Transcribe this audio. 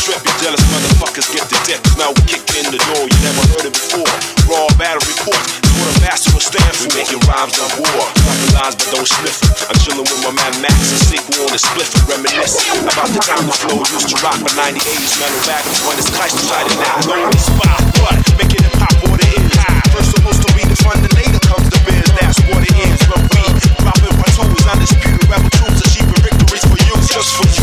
strip. You jealous motherfuckers get the dip. Now we kick in the door, you never heard it before. Raw battle report, that's what a master will stand for. We making rhymes on war, dropping lines but don't sniff it. I'm chilling with my man Max and sequel on the spliff and reminisce about the time the flow used to rock for 98's mellow back when it's Christ decided now. Lonely spot, but making it pop what it is. First supposed to be the fun, then later comes the biz. That's what it is. When we dropping my tools, undisputed rebel troops, achieving victories for you, just for you.